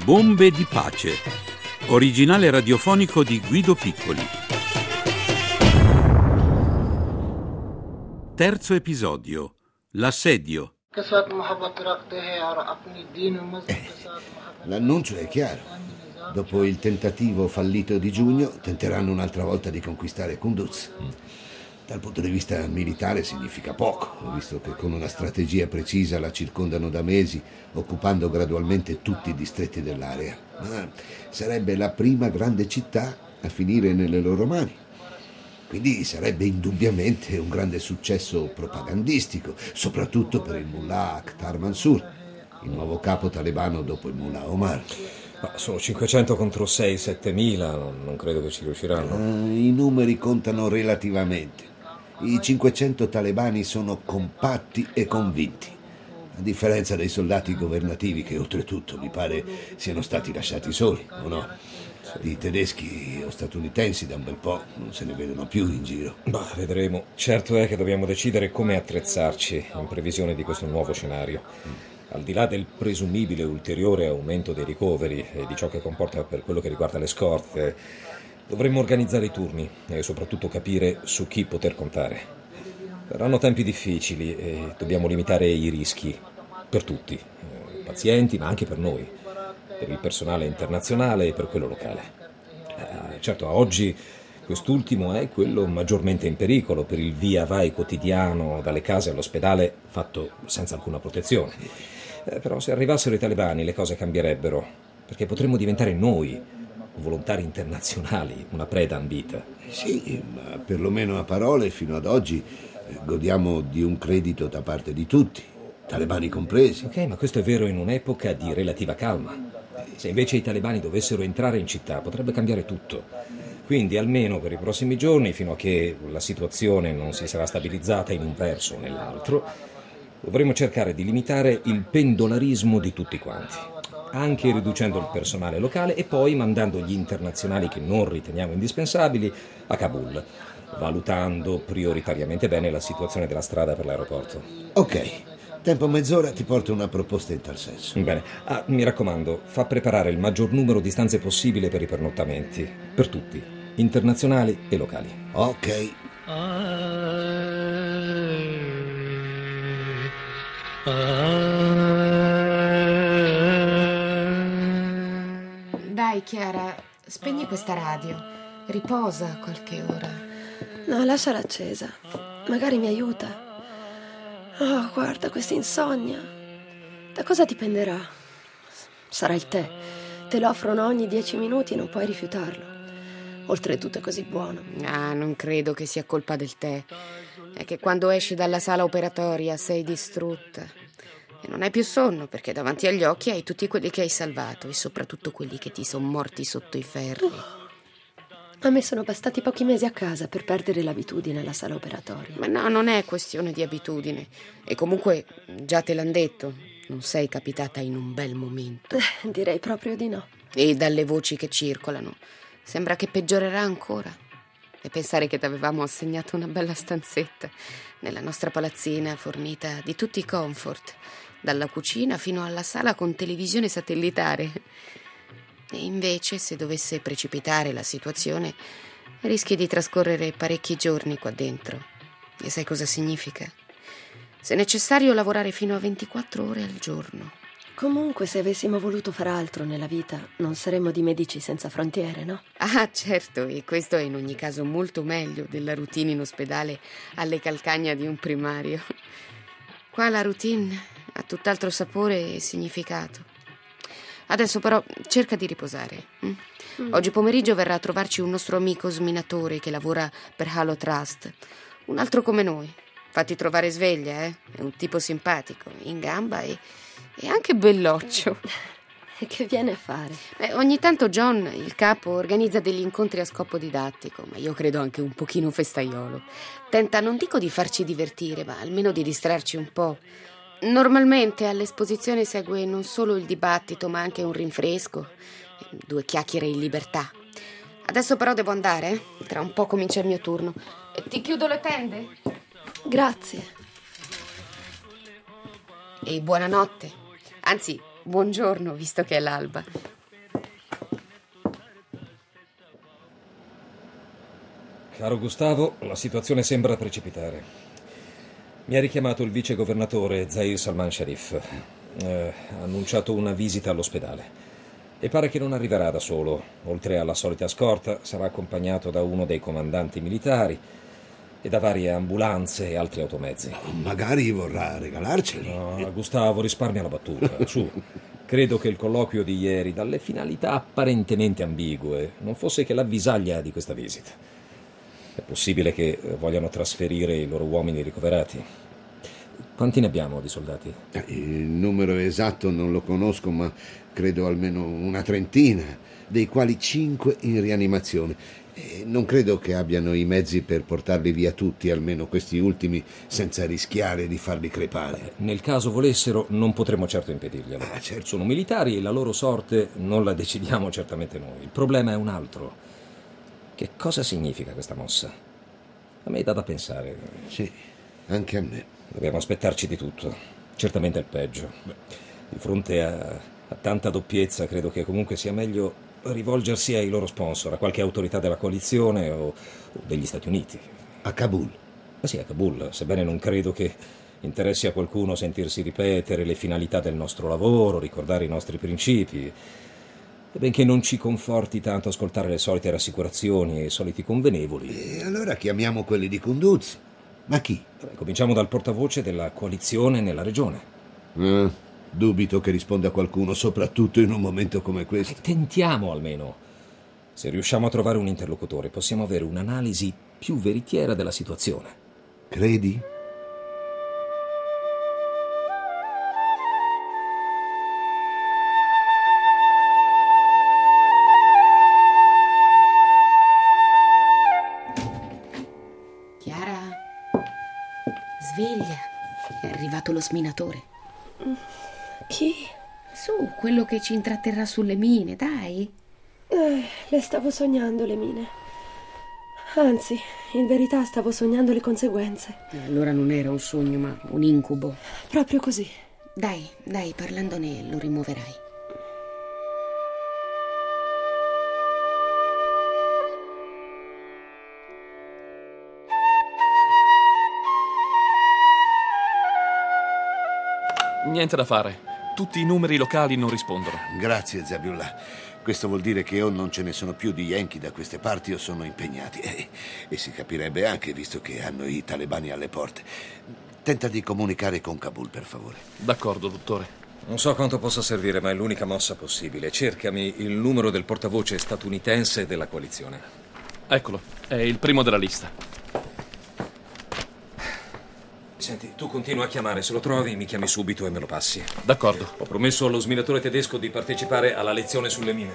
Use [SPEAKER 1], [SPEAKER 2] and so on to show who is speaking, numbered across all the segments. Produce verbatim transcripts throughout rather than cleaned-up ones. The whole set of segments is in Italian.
[SPEAKER 1] Bombe di pace. Originale radiofonico di Guido Piccoli. Terzo episodio. L'assedio.
[SPEAKER 2] L'annuncio è chiaro. Dopo il tentativo fallito di giugno, tenteranno un'altra volta di conquistare Kunduz. Dal punto di vista militare significa poco, visto che con una strategia precisa la circondano da mesi, occupando gradualmente tutti i distretti dell'area. Ma sarebbe la prima grande città a finire nelle loro mani. Quindi sarebbe indubbiamente un grande successo propagandistico, soprattutto per il mullah Akhtar Mansur, il nuovo capo talebano dopo il mullah Omar.
[SPEAKER 3] Ma sono cinquecento contro sei settemila, non, non credo che ci riusciranno.
[SPEAKER 2] Uh, I numeri contano relativamente. I cinquecento talebani sono compatti e convinti, a differenza dei soldati governativi che oltretutto mi pare siano stati lasciati soli, o no? Di tedeschi o statunitensi da un bel po' non se ne vedono più in giro.
[SPEAKER 3] Bah, vedremo. Certo è che dobbiamo decidere come attrezzarci in previsione di questo nuovo scenario. Al di là del presumibile ulteriore aumento dei ricoveri e di ciò che comporta per quello che riguarda le scorte, dovremmo organizzare i turni e soprattutto capire su chi poter contare. Saranno tempi difficili e dobbiamo limitare i rischi per tutti, eh, pazienti ma anche per noi, per il personale internazionale e per quello locale. Eh, certo, a oggi quest'ultimo è quello maggiormente in pericolo per il via vai quotidiano dalle case all'ospedale fatto senza alcuna protezione. Eh, però se arrivassero i talebani le cose cambierebbero, perché potremmo diventare noi, volontari internazionali, una preda ambita.
[SPEAKER 2] Sì, ma perlomeno a parole fino ad oggi eh, godiamo di un credito da parte di tutti, talebani compresi.
[SPEAKER 3] Ok, ma questo è vero in un'epoca di relativa calma. Se invece i talebani dovessero entrare in città potrebbe cambiare tutto. Quindi almeno per i prossimi giorni, fino a che la situazione non si sarà stabilizzata in un verso o nell'altro, dovremo cercare di limitare il pendolarismo di tutti quanti, anche riducendo il personale locale e poi mandando gli internazionali che non riteniamo indispensabili a Kabul, valutando prioritariamente bene la situazione della strada per l'aeroporto.
[SPEAKER 2] Ok, tempo mezz'ora, ti porto una proposta in tal senso.
[SPEAKER 3] Bene, ah, mi raccomando, fa preparare il maggior numero di stanze possibile per i pernottamenti, per tutti, internazionali e locali.
[SPEAKER 2] Ok.
[SPEAKER 4] Dai Chiara, spegni questa radio, riposa qualche ora.
[SPEAKER 5] No, lasciala accesa, magari mi aiuta. Oh, guarda questa insonnia. Da cosa dipenderà? Sarà il tè. Te lo offrono ogni dieci minuti e non puoi rifiutarlo. Oltretutto è così buono.
[SPEAKER 4] Ah, non credo che sia colpa del tè. È che quando esci dalla sala operatoria sei distrutta. E non hai più sonno perché davanti agli occhi hai tutti quelli che hai salvato e soprattutto quelli che ti sono morti sotto i ferri.
[SPEAKER 5] Oh. A me sono bastati pochi mesi a casa per perdere l'abitudine alla sala operatoria.
[SPEAKER 4] Ma no, non è questione di abitudine. E comunque, già te l'han detto, non sei capitata in un bel momento.
[SPEAKER 5] Eh, direi proprio di no.
[SPEAKER 4] E dalle voci che circolano, sembra che peggiorerà ancora. E pensare che ti avevamo assegnato una bella stanzetta nella nostra palazzina fornita di tutti i comfort, dalla cucina fino alla sala con televisione satellitare. E invece, se dovesse precipitare la situazione, rischi di trascorrere parecchi giorni qua dentro. E sai cosa significa? Se necessario, lavorare fino a ventiquattro ore al giorno.
[SPEAKER 5] Comunque, se avessimo voluto far altro nella vita, non saremmo di Medici Senza Frontiere, no?
[SPEAKER 4] Ah, certo, e questo è in ogni caso molto meglio della routine in ospedale alle calcagna di un primario. Qua la routine ha tutt'altro sapore e significato. Adesso però cerca di riposare. Mm? Mm. Oggi pomeriggio verrà a trovarci un nostro amico sminatore che lavora per Halo Trust. Un altro come noi. Fatti trovare sveglia, eh? È un tipo simpatico, in gamba e, e anche belloccio.
[SPEAKER 5] E che viene a fare?
[SPEAKER 4] Beh, ogni tanto John, il capo, organizza degli incontri a scopo didattico, ma io credo anche un pochino festaiolo. Tenta, non dico di farci divertire, ma almeno di distrarci un po'. Normalmente all'esposizione segue non solo il dibattito, ma anche un rinfresco, due chiacchiere in libertà. Adesso però devo andare, eh? Tra un po' comincia il mio turno. Ti chiudo le tende?
[SPEAKER 5] Grazie.
[SPEAKER 4] E buonanotte. Anzi, buongiorno, visto che è l'alba.
[SPEAKER 3] Caro Gustavo, la situazione sembra precipitare. Mi ha richiamato il vice governatore Zahir Salman Sharif. Eh, ha annunciato una visita all'ospedale. E pare che non arriverà da solo. Oltre alla solita scorta, sarà accompagnato da uno dei comandanti militari e da varie ambulanze e altri automezzi.
[SPEAKER 2] Magari vorrà regalarceli.
[SPEAKER 3] No, Gustavo, risparmia la battuta. Su. Credo che il colloquio di ieri, dalle finalità apparentemente ambigue, non fosse che l'avvisaglia di questa visita. È possibile che vogliano trasferire i loro uomini ricoverati. Quanti ne abbiamo di soldati?
[SPEAKER 2] Il numero esatto non lo conosco, ma credo almeno una trentina, dei quali cinque in rianimazione. E non credo che abbiano i mezzi per portarli via tutti, almeno questi ultimi, senza rischiare di farli crepare.
[SPEAKER 3] Nel caso volessero, non potremo certo impedirglielo.
[SPEAKER 2] Ah, certo.
[SPEAKER 3] Sono militari e la loro sorte non la decidiamo certamente noi. Il problema è un altro. Che cosa significa questa mossa? A me dà da pensare.
[SPEAKER 2] Sì, anche a me.
[SPEAKER 3] Dobbiamo aspettarci di tutto. Certamente il peggio. Di fronte a, a tanta doppiezza, credo che comunque sia meglio rivolgersi ai loro sponsor, a qualche autorità della coalizione o, o degli Stati Uniti.
[SPEAKER 2] A Kabul?
[SPEAKER 3] Ma sì, a Kabul, sebbene non credo che interessi a qualcuno sentirsi ripetere le finalità del nostro lavoro, ricordare i nostri principi, e benché non ci conforti tanto ascoltare le solite rassicurazioni e i soliti convenevoli.
[SPEAKER 2] E allora chiamiamo quelli di Kunduz. Ma chi?
[SPEAKER 3] Cominciamo dal portavoce della coalizione nella regione.
[SPEAKER 2] Eh, dubito che risponda qualcuno, soprattutto in un momento come questo.
[SPEAKER 3] E tentiamo almeno. Se riusciamo a trovare un interlocutore, possiamo avere un'analisi più veritiera della situazione.
[SPEAKER 2] Credi?
[SPEAKER 4] Chiara, sveglia. È arrivato lo sminatore.
[SPEAKER 5] Chi?
[SPEAKER 4] Su, quello che ci intratterrà sulle mine, dai.
[SPEAKER 5] Eh, le stavo sognando le mine. Anzi, in verità stavo sognando le conseguenze.
[SPEAKER 4] Allora non era un sogno, ma un incubo.
[SPEAKER 5] Proprio così.
[SPEAKER 4] Dai, dai, parlandone lo rimuoverai.
[SPEAKER 6] Niente da fare. Tutti i numeri locali non rispondono.
[SPEAKER 2] Grazie, Zabiullah. Questo vuol dire che o non ce ne sono più di Yankee da queste parti o sono impegnati. E, e si capirebbe anche, visto che hanno i talebani alle porte. Tenta di comunicare con Kabul, per favore.
[SPEAKER 6] D'accordo, dottore.
[SPEAKER 3] Non so quanto possa servire, ma è l'unica mossa possibile. Cercami il numero del portavoce statunitense della coalizione.
[SPEAKER 6] Eccolo, è il primo della lista.
[SPEAKER 3] Senti, tu continua a chiamare, se lo trovi mi chiami subito e me lo passi.
[SPEAKER 6] D'accordo.
[SPEAKER 3] Ho promesso allo sminatore tedesco di partecipare alla lezione sulle mine.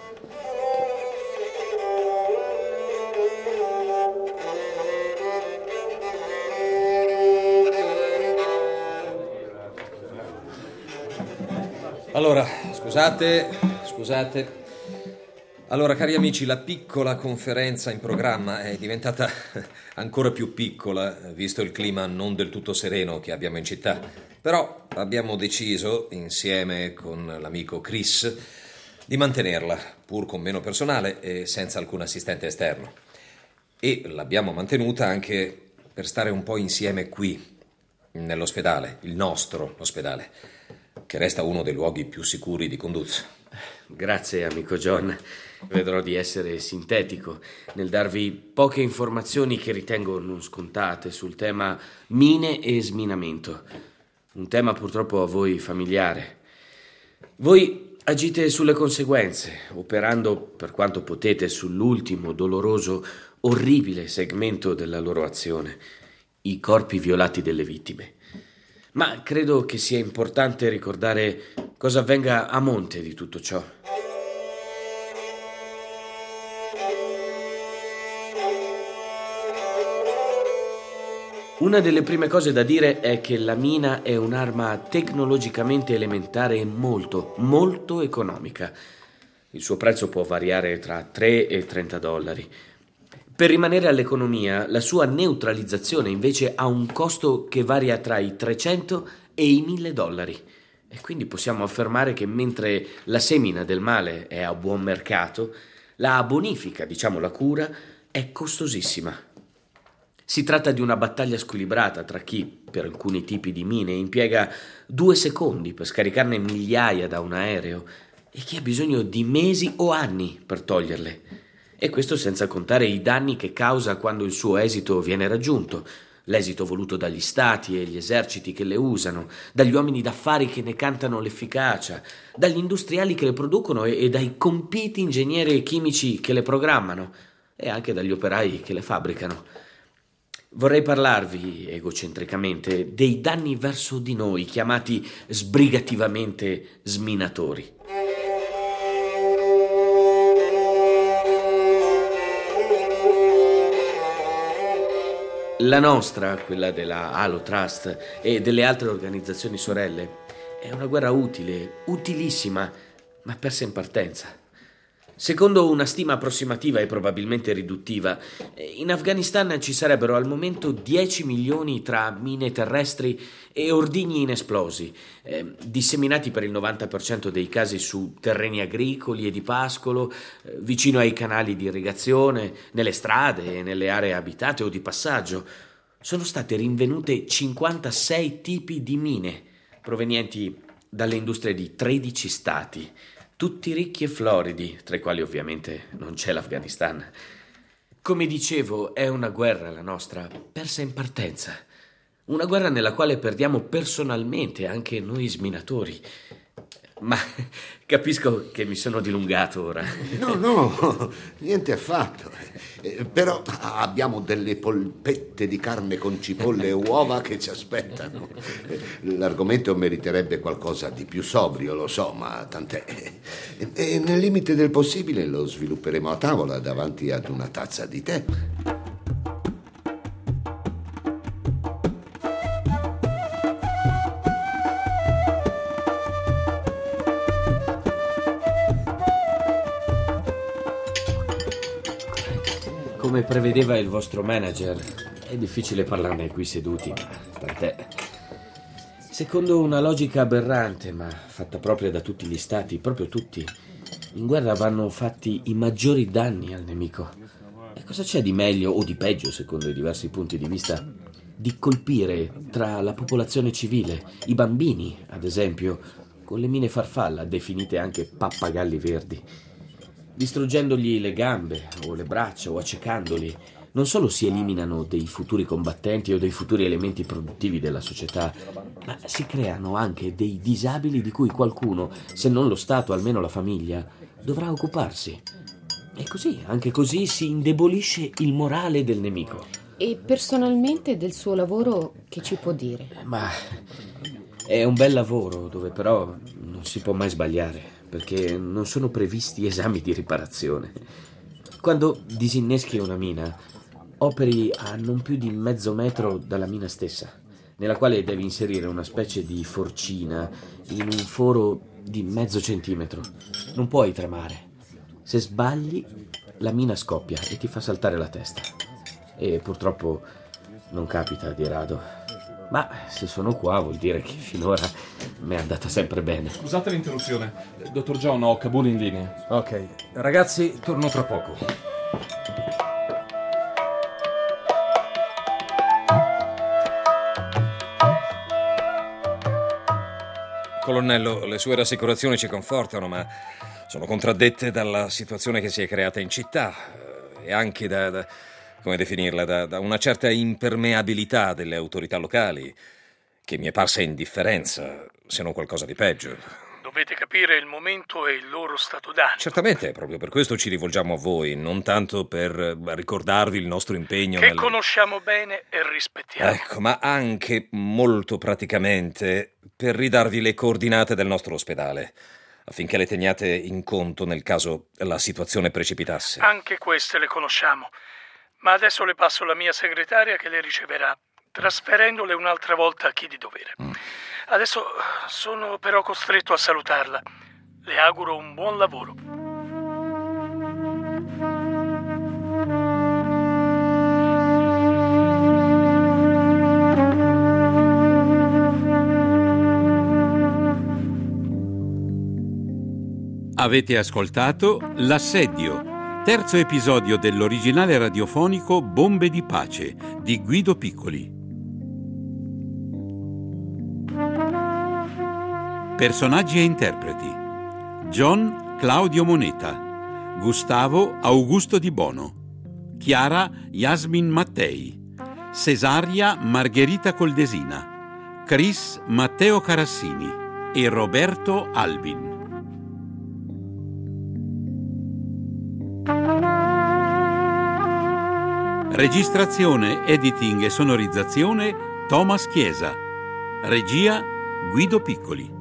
[SPEAKER 3] Allora, scusate, scusate. Allora, cari amici, la piccola conferenza in programma è diventata ancora più piccola, visto il clima non del tutto sereno che abbiamo in città. Però abbiamo deciso, insieme con l'amico Chris, di mantenerla, pur con meno personale e senza alcun assistente esterno. E l'abbiamo mantenuta anche per stare un po' insieme qui, nell'ospedale, il nostro ospedale, che resta uno dei luoghi più sicuri di Kunduz.
[SPEAKER 7] Grazie, amico John. Vedrò di essere sintetico nel darvi poche informazioni che ritengo non scontate sul tema mine e sminamento. Un tema purtroppo a voi familiare. Voi agite sulle conseguenze, operando per quanto potete sull'ultimo, doloroso, orribile segmento della loro azione, i corpi violati delle vittime. Ma credo che sia importante ricordare cosa avvenga a monte di tutto ciò. Una delle prime cose da dire è che la mina è un'arma tecnologicamente elementare e molto, molto economica. Il suo prezzo può variare tra tre e trenta dollari. Per rimanere all'economia, la sua neutralizzazione invece ha un costo che varia tra i trecento e i mille dollari. E quindi possiamo affermare che mentre la semina del male è a buon mercato, la bonifica, diciamo la cura, è costosissima. Si tratta di una battaglia squilibrata tra chi, per alcuni tipi di mine, impiega due secondi per scaricarne migliaia da un aereo e chi ha bisogno di mesi o anni per toglierle. E questo senza contare i danni che causa quando il suo esito viene raggiunto, l'esito voluto dagli stati e gli eserciti che le usano, dagli uomini d'affari che ne cantano l'efficacia, dagli industriali che le producono e, e dai compiti ingegneri chimici che le programmano e anche dagli operai che le fabbricano. Vorrei parlarvi, egocentricamente, dei danni verso di noi, chiamati sbrigativamente sminatori. La nostra, quella della Halo Trust e delle altre organizzazioni sorelle, è una guerra utile, utilissima, ma persa in partenza. Secondo una stima approssimativa e probabilmente riduttiva, in Afghanistan ci sarebbero al momento dieci milioni tra mine terrestri e ordigni inesplosi, eh, disseminati per il novanta per cento dei casi su terreni agricoli e di pascolo, eh, vicino ai canali di irrigazione, nelle strade e nelle aree abitate o di passaggio. Sono state rinvenute cinquantasei tipi di mine, provenienti dalle industrie di tredici stati, tutti ricchi e floridi, tra i quali ovviamente non c'è l'Afghanistan. Come dicevo, è una guerra la nostra, persa in partenza. Una guerra nella quale perdiamo personalmente anche noi sminatori. Ma capisco che mi sono dilungato ora.
[SPEAKER 2] No, no, niente affatto. Eh, però abbiamo delle polpette di carne con cipolle e uova che ci aspettano. L'argomento meriterebbe qualcosa di più sobrio, lo so, ma tant'è. E nel limite del possibile lo svilupperemo a tavola davanti ad una tazza di tè.
[SPEAKER 7] Come prevedeva il vostro manager, è difficile parlarne qui seduti, ma tant'è. Secondo una logica aberrante, ma fatta propria da tutti gli stati, proprio tutti, in guerra vanno fatti i maggiori danni al nemico. E cosa c'è di meglio o di peggio, secondo i diversi punti di vista, di colpire tra la popolazione civile, i bambini, ad esempio, con le mine farfalla, definite anche pappagalli verdi? Distruggendogli le gambe o le braccia o accecandoli, non solo si eliminano dei futuri combattenti o dei futuri elementi produttivi della società, ma si creano anche dei disabili di cui qualcuno, se non lo Stato, almeno la famiglia, dovrà occuparsi. E così, anche così, si indebolisce il morale del nemico.
[SPEAKER 4] E personalmente del suo lavoro che ci può dire?
[SPEAKER 7] Ma è un bel lavoro dove però non si può mai sbagliare, perché non sono previsti esami di riparazione. Quando disinneschi una mina, operi a non più di mezzo metro dalla mina stessa, nella quale devi inserire una specie di forcina in un foro di mezzo centimetro. Non puoi tremare. Se sbagli, la mina scoppia e ti fa saltare la testa. E purtroppo non capita di rado. Ma se sono qua vuol dire che finora mi è andata sempre bene.
[SPEAKER 6] Scusate l'interruzione. Dottor John, ho Kabul in linea.
[SPEAKER 3] Ok, ragazzi, torno tra poco. Colonnello, le sue rassicurazioni ci confortano, ma sono contraddette dalla situazione che si è creata in città e anche da... da... come definirla, da, da una certa impermeabilità delle autorità locali, che mi è parsa indifferenza, se non qualcosa di peggio.
[SPEAKER 8] Dovete capire il momento e il loro stato d'animo.
[SPEAKER 3] Certamente, proprio per questo ci rivolgiamo a voi, non tanto per ricordarvi il nostro impegno
[SPEAKER 8] che
[SPEAKER 3] nel...
[SPEAKER 8] conosciamo bene e rispettiamo.
[SPEAKER 3] Ecco, ma anche molto praticamente per ridarvi le coordinate del nostro ospedale, affinché le teniate in conto nel caso la situazione precipitasse.
[SPEAKER 8] Anche queste le conosciamo. Ma adesso le passo la mia segretaria che le riceverà, trasferendole un'altra volta a chi di dovere. Mm. Adesso sono però costretto a salutarla. Le auguro un buon lavoro.
[SPEAKER 1] Avete ascoltato L'Assedio, Terzo episodio dell'originale radiofonico Bombe di pace di Guido Piccoli. Personaggi e interpreti: John Claudio Moneta, Gustavo Augusto Di Bono, Chiara Yasmin Mattei, Cesaria Margherita Coldesina, Chris Matteo Carassini e Roberto Albin. Registrazione, editing e sonorizzazione Thomas Chiesa. Regia Guido Piccoli.